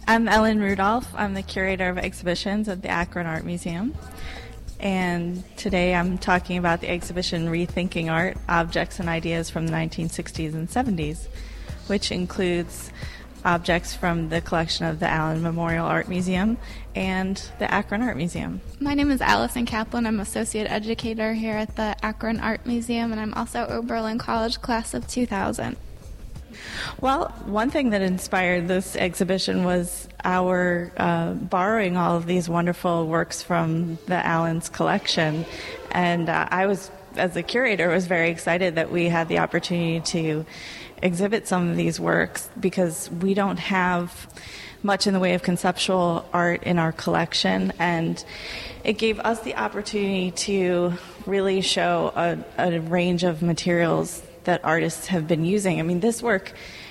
I'm Ellen Rudolph. I'm the curator of exhibitions at the Akron Art Museum. And today I'm talking about the exhibition Rethinking Art, Objects and Ideas from the 1960s and 70s, which includes objects from the collection of the Allen Memorial Art Museum and the Akron Art Museum. My name is Allison Kaplan. I'm associate educator here at the Akron Art Museum, and I'm also Oberlin College class of 2000. Well, one thing that inspired this exhibition was our borrowing all of these wonderful works from the Allen's collection. And I was, as a curator, was very excited that we had the opportunity to exhibit some of these works because we don't have much in the way of conceptual art in our collection. And it gave us the opportunity to really show a range of materials that artists have been using. I mean, this work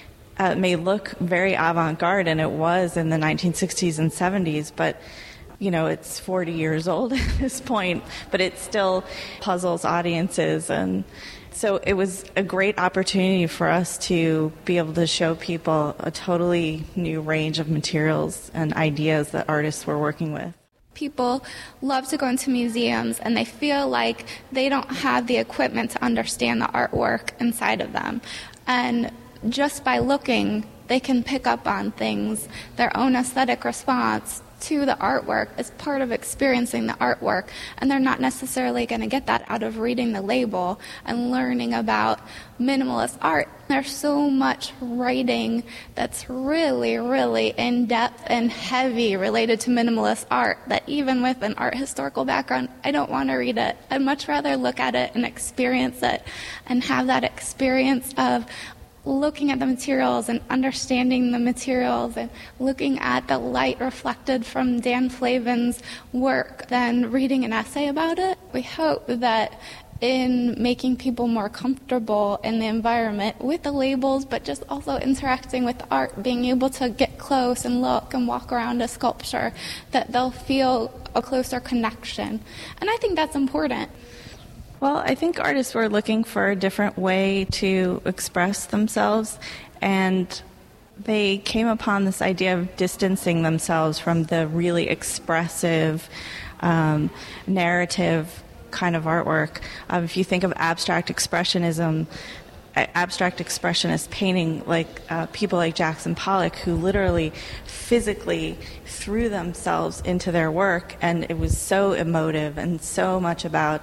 may look very avant-garde, and it was in the 1960s and 70s, but, you know, it's 40 years old at this point, but it still puzzles audiences. And so it was a great opportunity for us to be able to show people a totally new range of materials and ideas that artists were working with. People love to go into museums and they feel like they don't have the equipment to understand the artwork inside of them. And just by looking, they can pick up on things. Their own aesthetic response to the artwork is part of experiencing the artwork, and they're not necessarily going to get that out of reading the label and learning about minimalist art. There's so much writing that's really, really in-depth and heavy related to minimalist art that even with an art historical background, I don't want to read it. I'd much rather look at it and experience it and have that experience of looking at the materials and understanding the materials and looking at the light reflected from Dan Flavin's work than reading an essay about it. We hope that in making people more comfortable in the environment with the labels, but just also interacting with art, being able to get close and look and walk around a sculpture, that they'll feel a closer connection. And I think that's important. Well, I think artists were looking for a different way to express themselves, and they came upon this idea of distancing themselves from the really expressive, narrative kind of artwork. If you think of abstract expressionism, abstract expressionist painting, like people like Jackson Pollock, who literally physically threw themselves into their work, and it was so emotive and so much about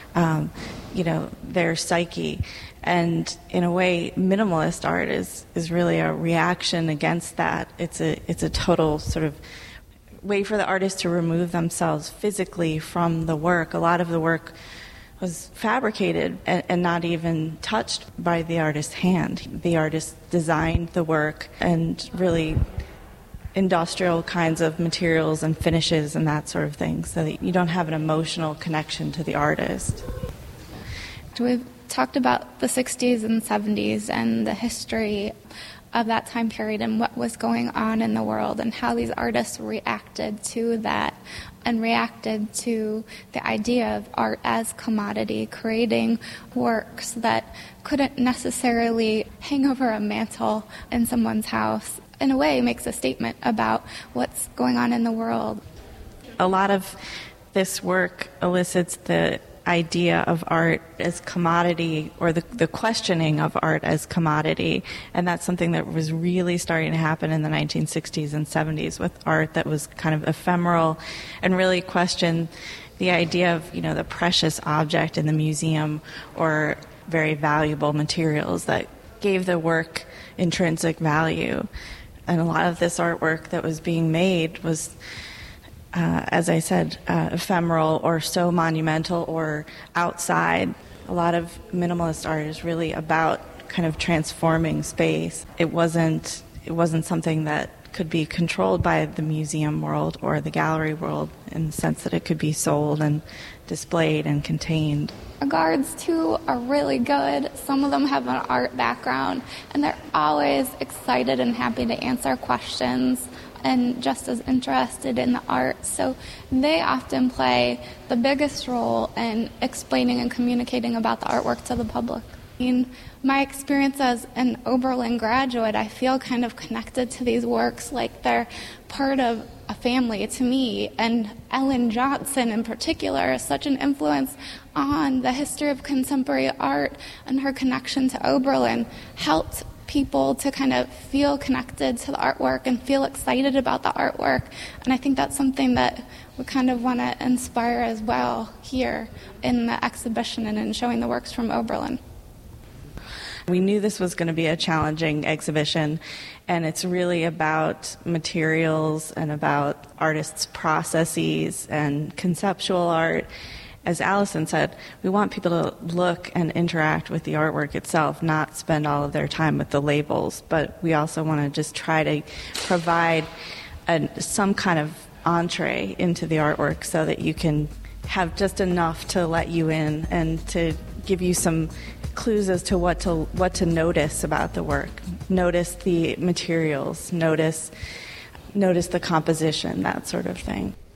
their psyche. And in a way, minimalist art is really a reaction against that. It's a total sort of way for the artist to remove themselves physically from the work. A lot of the work was fabricated and not even touched by the artist's hand. The artist designed the work and really industrial kinds of materials and finishes and that sort of thing, so that you don't have an emotional connection to the artist. We've talked about the 60s and 70s and the history of that time period and what was going on in the world and how these artists reacted to that and reacted to the idea of art as commodity, creating works that couldn't necessarily hang over a mantle in someone's house. In a way, makes a statement about what's going on in the world. A lot of this work elicits the idea of art as commodity, or the questioning of art as commodity, and that's something that was really starting to happen in the 1960s and 70s with art that was kind of ephemeral and really questioned the idea of, the precious object in the museum or very valuable materials that gave the work intrinsic value. And a lot of this artwork that was being made was, as I said, ephemeral or so monumental or outside. A lot of minimalist art is really about kind of transforming space. It wasn't something that could be controlled by the museum world or the gallery world in the sense that it could be sold and displayed and contained. Our guards, too, are really good. Some of them have an art background, and they're always excited and happy to answer questions and just as interested in the art. So they often play the biggest role in explaining and communicating about the artwork to the public. In my experience as an Oberlin graduate, I feel kind of connected to these works like they're part of a family to me. And Ellen Johnson in particular is such an influence on the history of contemporary art, and her connection to Oberlin helped people to kind of feel connected to the artwork and feel excited about the artwork. And I think that's something that we kind of want to inspire as well here in the exhibition and in showing the works from Oberlin. We knew this was going to be a challenging exhibition, and it's really about materials and about artists' processes and conceptual art. As Allison said, we want people to look and interact with the artwork itself, not spend all of their time with the labels, but we also want to just try to provide some kind of entree into the artwork so that you can have just enough to let you in and to give you some clues as to what to notice about the work. Notice the materials, notice the composition, that sort of thing.